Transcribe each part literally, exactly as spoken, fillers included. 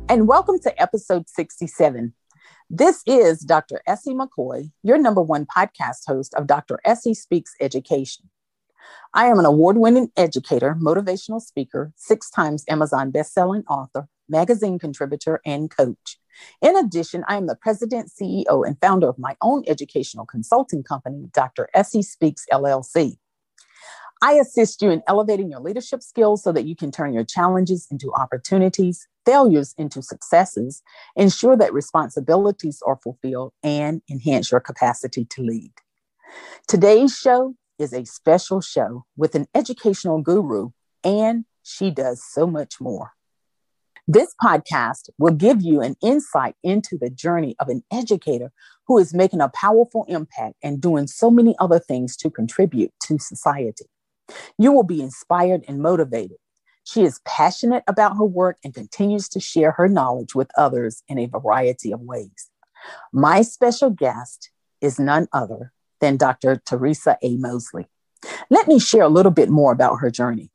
and welcome to episode sixty-seven. This is Doctor Essie McCoy, your number one podcast host of Doctor Essie Speaks Education. I am an award-winning educator, motivational speaker, six times Amazon bestselling author, magazine contributor, and coach. In addition, I am the president, C E O, and founder of my own educational consulting company, Doctor Essie Speaks L L C. I assist you in elevating your leadership skills so that you can turn your challenges into opportunities, failures into successes, ensure that responsibilities are fulfilled, and enhance your capacity to lead. Today's show is a special show with an educational guru, and she does so much more. This podcast will give you an insight into the journey of an educator who is making a powerful impact and doing so many other things to contribute to society. You will be inspired and motivated. She is passionate about her work and continues to share her knowledge with others in a variety of ways. My special guest is none other than Doctor Teresa A. Mosley. Let me share a little bit more about her journey.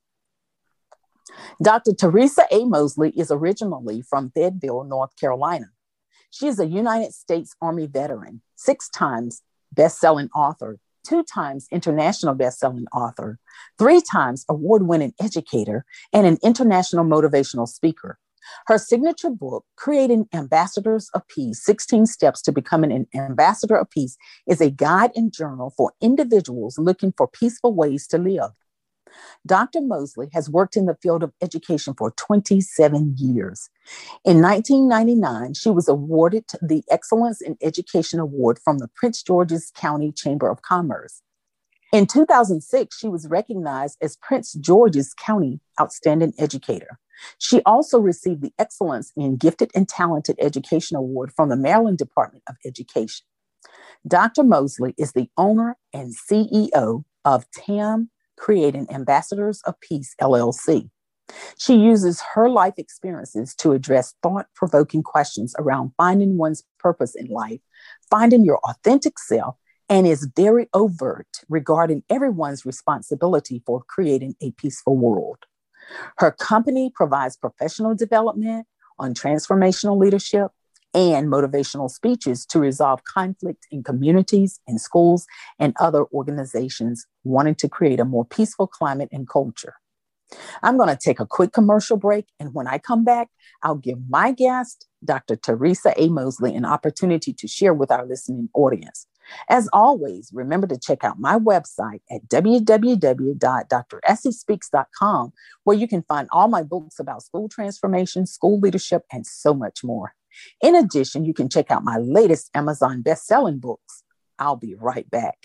Doctor Teresa A. Mosley is originally from Fayetteville, North Carolina. She is a United States Army veteran, six times best-selling author, two times international best-selling author, three times award-winning educator, and an international motivational speaker. Her signature book, Creating Ambassadors of Peace, sixteen Steps to Becoming an Ambassador of Peace, is a guide and journal for individuals looking for peaceful ways to live. Doctor Mosley has worked in the field of education for twenty-seven years. In nineteen ninety-nine, she was awarded the Excellence in Education Award from the Prince George's County Chamber of Commerce. In two thousand six, she was recognized as Prince George's County Outstanding Educator. She also received the Excellence in Gifted and Talented Education Award from the Maryland Department of Education. Doctor Mosley is the owner and C E O of T A M Creating Ambassadors of Peace, L L C. She uses her life experiences to address thought-provoking questions around finding one's purpose in life, finding your authentic self, and is very overt regarding everyone's responsibility for creating a peaceful world. Her company provides professional development on transformational leadership and motivational speeches to resolve conflict in communities, in schools, and other organizations wanting to create a more peaceful climate and culture. I'm going to take a quick commercial break, and when I come back, I'll give my guest, Doctor Teresa A. Mosley, an opportunity to share with our listening audience. As always, remember to check out my website at w w w dot d r essie speaks dot com, where you can find all my books about school transformation, school leadership, and so much more. In addition, you can check out my latest Amazon best-selling books. I'll be right back.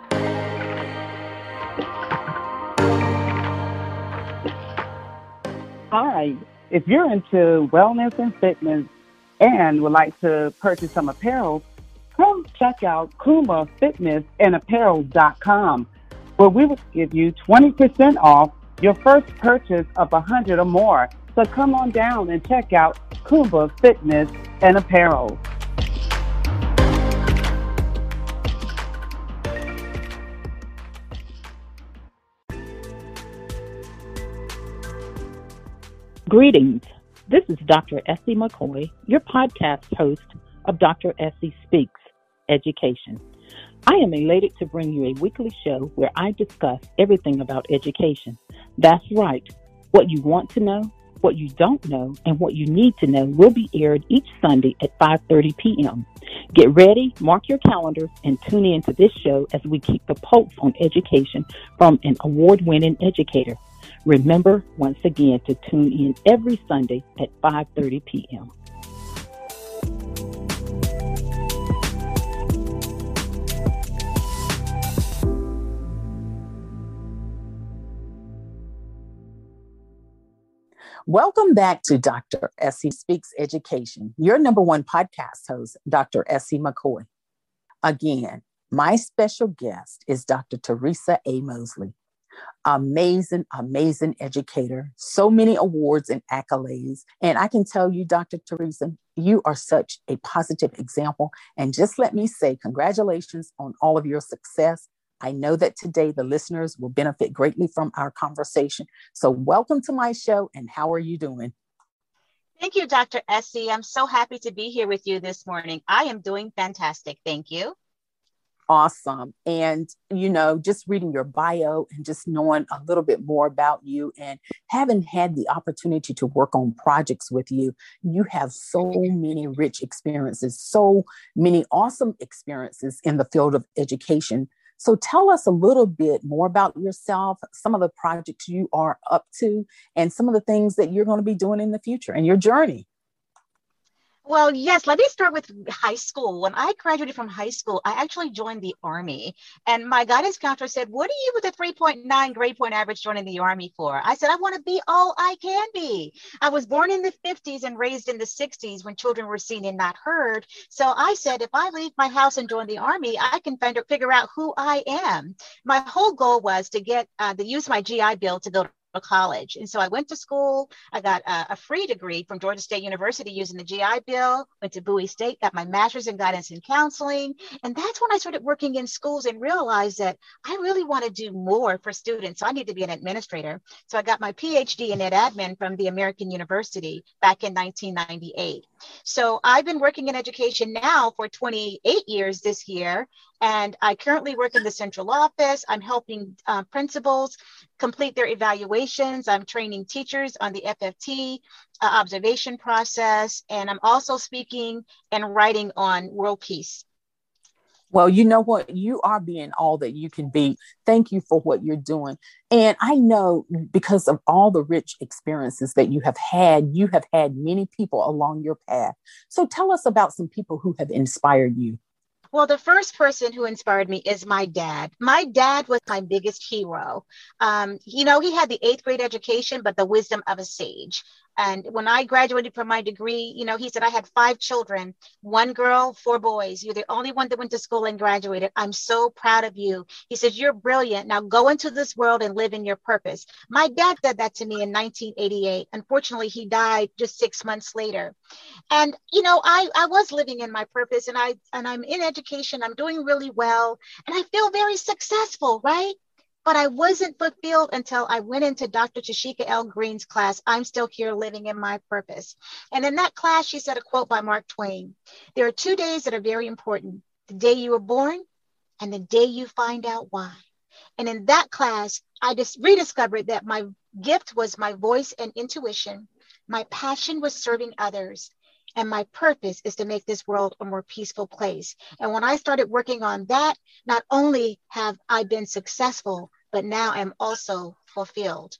Hi, if you're into wellness and fitness and would like to purchase some apparel, come check out kuma fitness and apparel dot com, where we will give you twenty percent off your first purchase of one hundred or more. So come on down and check out Kuma Fitness and Apparel. Greetings. This is Doctor Essie McCoy, your podcast host of Doctor Essie Speaks Education. I am elated to bring you a weekly show where I discuss everything about education. That's right. What you want to know, what you don't know, and what you need to know will be aired each Sunday at five thirty p.m. Get ready, mark your calendars, and tune in to this show as we keep the pulse on education from an award-winning educator. Remember, once again, to tune in every Sunday at five thirty p.m. Welcome back to Doctor Essie Speaks Education, your number one podcast host, Doctor Essie McCoy. Again, my special guest is Doctor Teresa A. Mosley. Amazing, amazing educator, so many awards and accolades. And I can tell you, Doctor Teresa, you are such a positive example. And just let me say congratulations on all of your success. I know that today the listeners will benefit greatly from our conversation. So welcome to my show, and how are you doing? Thank you, Doctor Essie. I'm so happy to be here with you this morning. I am doing fantastic. Thank you. Awesome. And, you know, just reading your bio and just knowing a little bit more about you and having had the opportunity to work on projects with you, you have so many rich experiences, so many awesome experiences in the field of education. So tell us a little bit more about yourself, some of the projects you are up to, and some of the things that you're going to be doing in the future and your journey. Well, yes, let me start with high school. When I graduated from high school, I actually joined the Army. And my guidance counselor said, what are you with a three point nine grade point average joining the Army for? I said, I want to be all I can be. I was born in the fifties and raised in the sixties when children were seen and not heard. So I said, if I leave my house and join the Army, I can find, figure out who I am. My whole goal was to get, uh, to use my G I Bill to go to college. And so I went to school. I got a, a free degree from Georgia State University using the G I Bill, went to Bowie State, got my master's in guidance and counseling. And that's when I started working in schools and realized that I really want to do more for students. So I need to be an administrator. So I got my P H D in ed admin from the American University back in nineteen ninety-eight. So I've been working in education now for twenty-eight years this year. And I currently work in the central office. I'm helping uh, principals complete their evaluations. I'm training teachers on the F F T uh, observation process. And I'm also speaking and writing on world peace. Well, you know what? You are being all that you can be. Thank you for what you're doing. And I know because of all the rich experiences that you have had, you have had many people along your path. So tell us about some people who have inspired you. Well, the first person who inspired me is my dad. My dad was my biggest hero. Um, you know, he had the eighth grade education, but the wisdom of a sage. And when I graduated from my degree, you know, he said, I had five children, one girl, four boys. You're the only one that went to school and graduated. I'm so proud of you. He says, you're brilliant. Now go into this world and live in your purpose. My dad said that to me in nineteen eighty-eight. Unfortunately, he died just six months later. And, you know, I, I was living in my purpose and I, and I'm in education. I'm doing really well and I feel very successful, right? But I wasn't fulfilled until I went into Doctor Tashika L. Green's class, I'm Still Here Living in My Purpose. And in that class, she said a quote by Mark Twain. There are two days that are very important. The day you were born and the day you find out why. And in that class, I just rediscovered that my gift was my voice and intuition. My passion was serving others. And my purpose is to make this world a more peaceful place. And when I started working on that, not only have I been successful, but now I'm also fulfilled.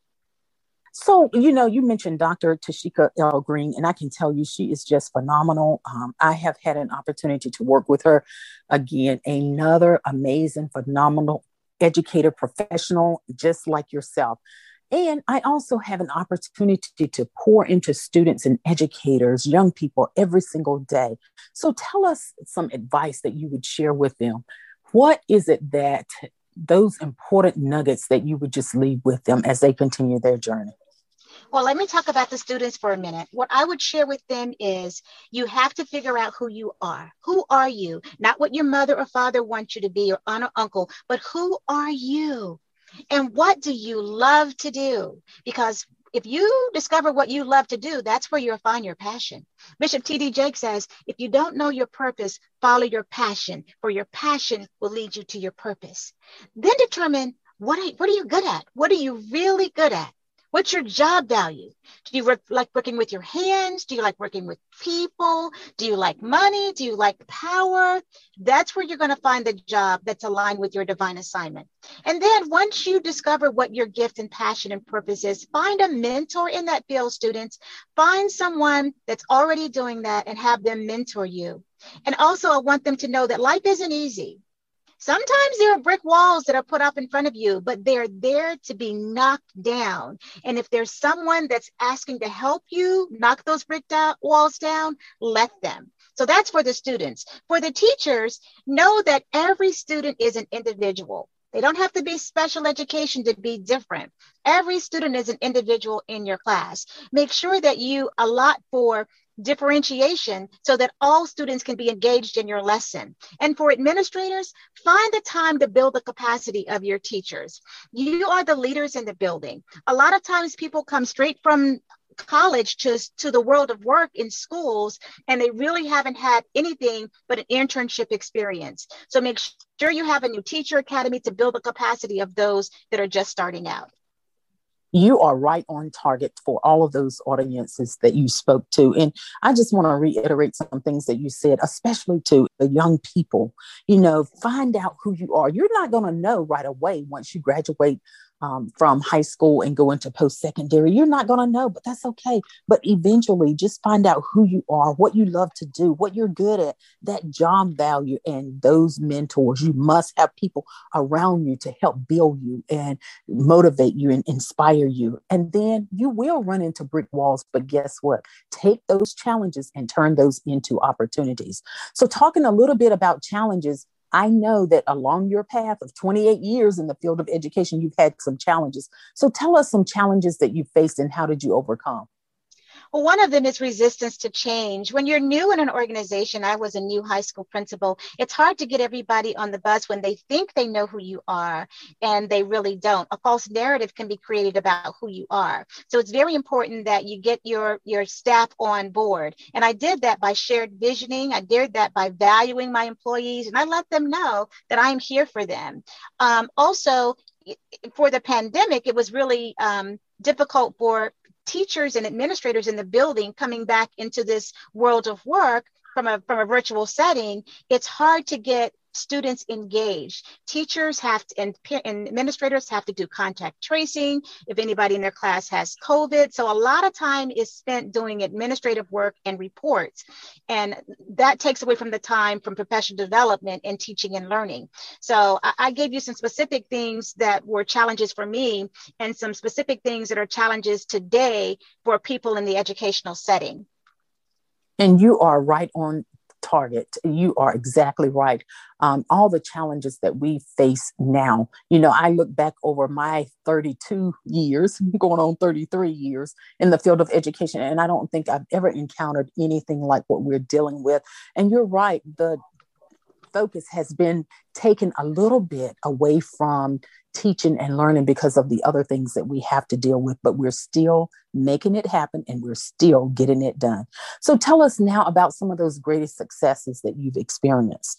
So, you know, you mentioned Doctor Tashika L. Green, and I can tell you she is just phenomenal. Um, I have had an opportunity to work with her. Again, another amazing, phenomenal educator, professional, just like yourself. And I also have an opportunity to pour into students and educators, young people every single day. So tell us some advice that you would share with them. What is it that those important nuggets that you would just leave with them as they continue their journey? Well, let me talk about the students for a minute. What I would share with them is you have to figure out who you are. Who are you? Not what your mother or father wants you to be or aunt or uncle, but who are you? And what do you love to do? Because if you discover what you love to do, that's where you'll find your passion. Bishop T D Jakes says, if you don't know your purpose, follow your passion, for your passion will lead you to your purpose. Then determine what are, what are you good at? What are you really good at? What's your job value? Do you work, like working with your hands? Do you like working with people? Do you like money? Do you like power? That's where you're going to find the job that's aligned with your divine assignment. And then once you discover what your gift and passion and purpose is, find a mentor in that field, students. Find someone that's already doing that and have them mentor you. And also, I want them to know that life isn't easy. Sometimes there are brick walls that are put up in front of you, but they're there to be knocked down. And if there's someone that's asking to help you knock those brick down, walls down, let them. So that's for the students. For the teachers, know that every student is an individual. They don't have to be special education to be different. Every student is an individual in your class. Make sure that you allot for differentiation so that all students can be engaged in your lesson. And for administrators, find the time to build the capacity of your teachers. You are the leaders in the building. A lot of times people come straight from college to, to the world of work in schools, and they really haven't had anything but an internship experience. So make sure you have a new teacher academy to build the capacity of those that are just starting out. You are right on target for all of those audiences that you spoke to. And I just want to reiterate some things that you said, especially to the young people. You know, find out who you are. You're not going to know right away once you graduate um, from high school and go into post-secondary. You're not going to know, but that's okay. But eventually just find out who you are, what you love to do, what you're good at, that job value, and those mentors. You must have people around you to help build you and motivate you and inspire you. And then you will run into brick walls, but guess what? Take those challenges and turn those into opportunities. So talking a little bit about challenges, I know that along your path of twenty-eight years in the field of education, you've had some challenges. So tell us some challenges that you faced and how did you overcome? Well, one of them is resistance to change. When you're new in an organization, I was a new high school principal. It's hard to get everybody on the bus when they think they know who you are and they really don't. A false narrative can be created about who you are. So it's very important that you get your, your staff on board. And I did that by shared visioning. I did that by valuing my employees, and I let them know that I'm here for them. Um, also, for the pandemic, it was really um, difficult for teachers and administrators in the building coming back into this world of work from a from a virtual setting. It's hard to get students engaged. Teachers have to, and, and administrators have to do contact tracing if anybody in their class has COVID. So a lot of time is spent doing administrative work and reports. And that takes away from the time from professional development and teaching and learning. So I, I gave you some specific things that were challenges for me and some specific things that are challenges today for people in the educational setting. And you are right on target. You are exactly right. Um, all the challenges that we face now, you know, I look back over my thirty-two years, going on thirty-three years in the field of education, and I don't think I've ever encountered anything like what we're dealing with. And you're right. The focus has been taken a little bit away from teaching and learning because of the other things that we have to deal with, but we're still making it happen and we're still getting it done. So tell us now about some of those greatest successes that you've experienced.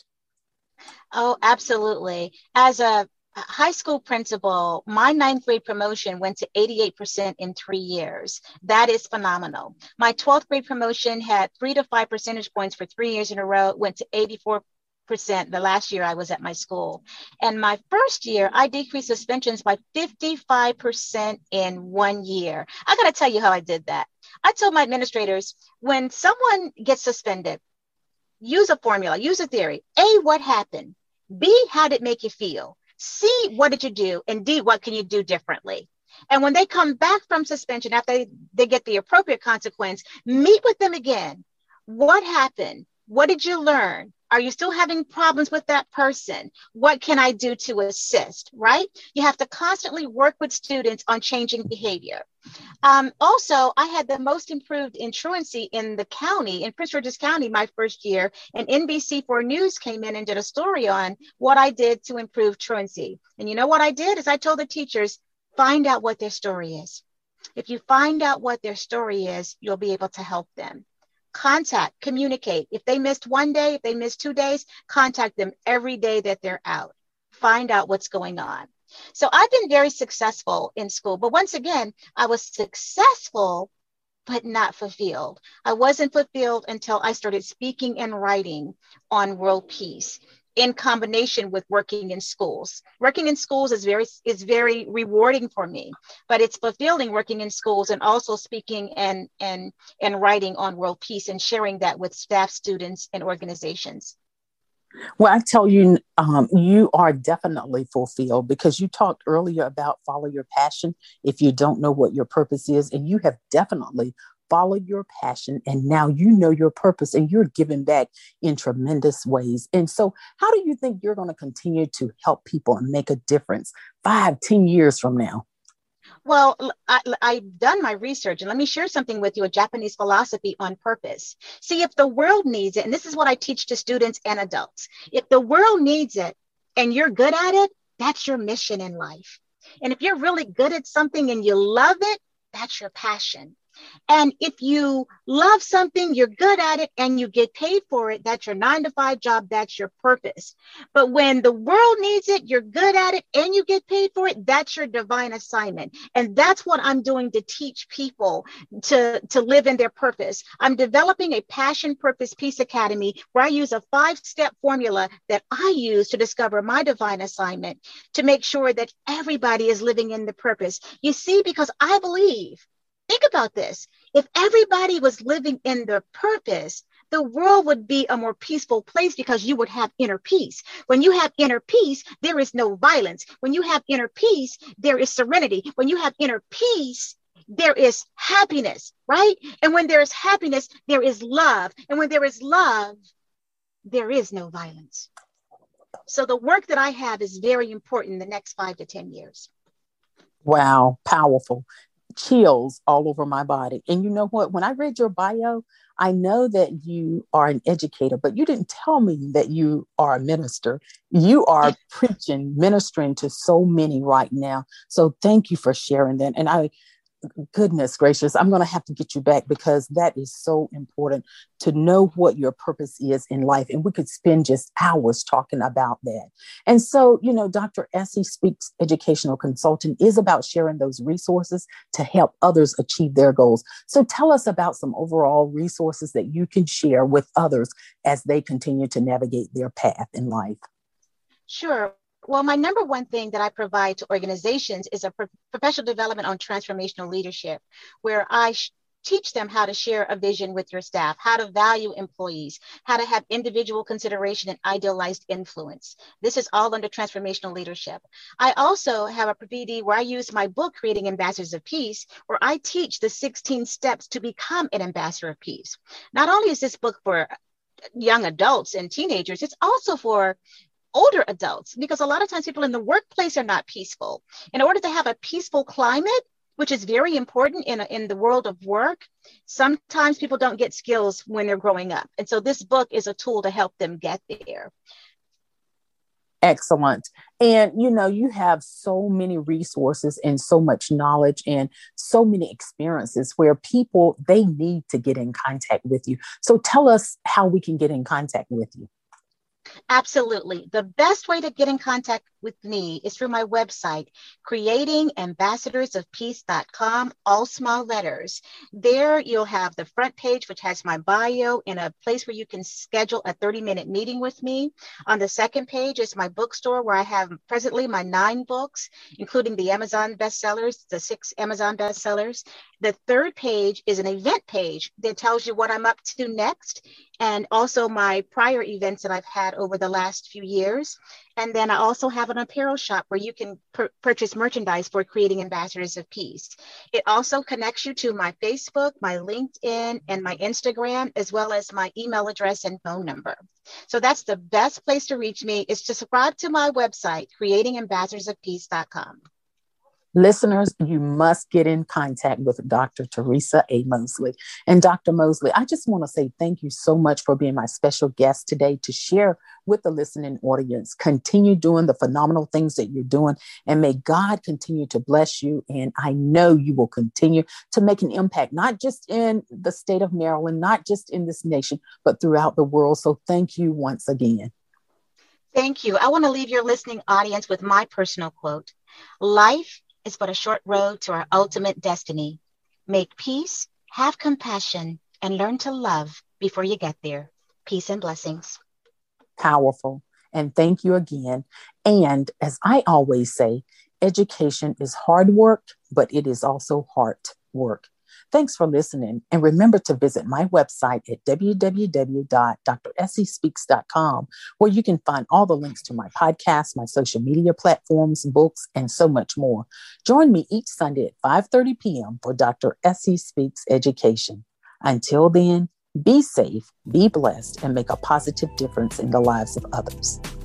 Oh, absolutely. As a high school principal, my ninth grade promotion went to eighty-eight percent in three years. That is phenomenal. My twelfth grade promotion had three to five percentage points for three years in a row, went to eighty-four percent the last year I was at my school. And my first year, I decreased suspensions by fifty-five percent in one year. I got to tell you how I did that. I told my administrators, when someone gets suspended, use a formula, use a theory. A, what happened? B, how did it make you feel? C, what did you do? And D, what can you do differently? And when they come back from suspension, after they, they get the appropriate consequence, meet with them again. What happened? What did you learn? Are you still having problems with that person? What can I do to assist, right? You have to constantly work with students on changing behavior. Um, also, I had the most improved in truancy in the county, in Prince George's County, my first year, and N B C four News came in and did a story on what I did to improve truancy. And you know what I did is I told the teachers, find out what their story is. If you find out what their story is, you'll be able to help them. Contact, communicate. If they missed one day, if they missed two days, contact them every day that they're out. Find out what's going on. So I've been very successful in school, but once again, I was successful, but not fulfilled. I wasn't fulfilled until I started speaking and writing on world peace in combination with working in schools. Working in schools is very is very rewarding for me, but it's fulfilling working in schools and also speaking and and and writing on world peace and sharing that with staff, students, and organizations. Well, I tell you, um, you are definitely fulfilled because you talked earlier about follow your passion if you don't know what your purpose is, and you have definitely followed your passion, and now you know your purpose and you're giving back in tremendous ways. And so how do you think you're going to continue to help people and make a difference five, ten years from now? Well, I, I've done my research, and let me share something with you, a Japanese philosophy on purpose. See, if the world needs it, and this is what I teach to students and adults, if the world needs it and you're good at it, that's your mission in life. And if you're really good at something and you love it, that's your passion. And if you love something, you're good at it, and you get paid for it, that's your nine to five job, that's your purpose. But when the world needs it, you're good at it, and you get paid for it, that's your divine assignment. And that's what I'm doing to teach people to, to live in their purpose. I'm developing a Passion Purpose Peace Academy where I use a five-step formula that I use to discover my divine assignment, to make sure that everybody is living in the purpose. You see, because I believe, think about this. If everybody was living in their purpose, the world would be a more peaceful place because you would have inner peace. When you have inner peace, there is no violence. When you have inner peace, there is serenity. When you have inner peace, there is happiness, right? And when there is happiness, there is love. And when there is love, there is no violence. So the work that I have is very important in the next five to ten years. Wow, powerful. Chills all over my body. And you know what? When I read your bio, I know that you are an educator, but you didn't tell me that you are a minister. You are preaching, ministering to so many right now. So thank you for sharing that. And I, goodness gracious, I'm going to have to get you back, because that is so important to know what your purpose is in life. And we could spend just hours talking about that. And so, you know, Doctor Essie Speaks Educational Consultant is about sharing those resources to help others achieve their goals. So tell us about some overall resources that you can share with others as they continue to navigate their path in life. Sure. Well, my number one thing that I provide to organizations is a pro- professional development on transformational leadership, where I sh- teach them how to share a vision with your staff, how to value employees, how to have individual consideration and idealized influence. This is all under transformational leadership. I also have a P D where I use my book, Creating Ambassadors of Peace, where I teach the sixteen steps to become an ambassador of peace. Not only is this book for young adults and teenagers, it's also for older adults, because a lot of times people in the workplace are not peaceful. In order to have a peaceful climate, which is very important in, a, in the world of work, sometimes people don't get skills when they're growing up. And so this book is a tool to help them get there. Excellent. And, you know, you have so many resources and so much knowledge and so many experiences where people, they need to get in contact with you. So tell us how we can get in contact with you. Absolutely. The best way to get in contact with me is through my website, creating ambassadors of peace dot com, all small letters. There you'll have the front page, which has my bio and a place where you can schedule a thirty minute meeting with me. On the second page is my bookstore, where I have presently my nine books, including the Amazon bestsellers, the six Amazon bestsellers. The third page is an event page that tells you what I'm up to next, and also my prior events that I've had over the last few years. And then I also have an apparel shop where you can pur- purchase merchandise for Creating Ambassadors of Peace. It also connects you to my Facebook, my LinkedIn, and my Instagram, as well as my email address and phone number. So that's the best place to reach me, is to subscribe to my website, creating ambassadors of peace dot com. Listeners, you must get in contact with Doctor Teresa A. Mosley. And Doctor Mosley, I just want to say thank you so much for being my special guest today to share with the listening audience. Continue doing the phenomenal things that you're doing, and may God continue to bless you. And I know you will continue to make an impact, not just in the state of Maryland, not just in this nation, but throughout the world. So thank you once again. Thank you. I want to leave your listening audience with my personal quote. Life is but a short road to our ultimate destiny. Make peace, have compassion, and learn to love before you get there. Peace and blessings. Powerful. And thank you again. And as I always say, education is hard work, but it is also heart work. Thanks for listening. And remember to visit my website at w w w dot dr essie speaks dot com, where you can find all the links to my podcast, my social media platforms, books, and so much more. Join me each Sunday at five thirty p.m. for Doctor Essie Speaks Education. Until then, be safe, be blessed, and make a positive difference in the lives of others.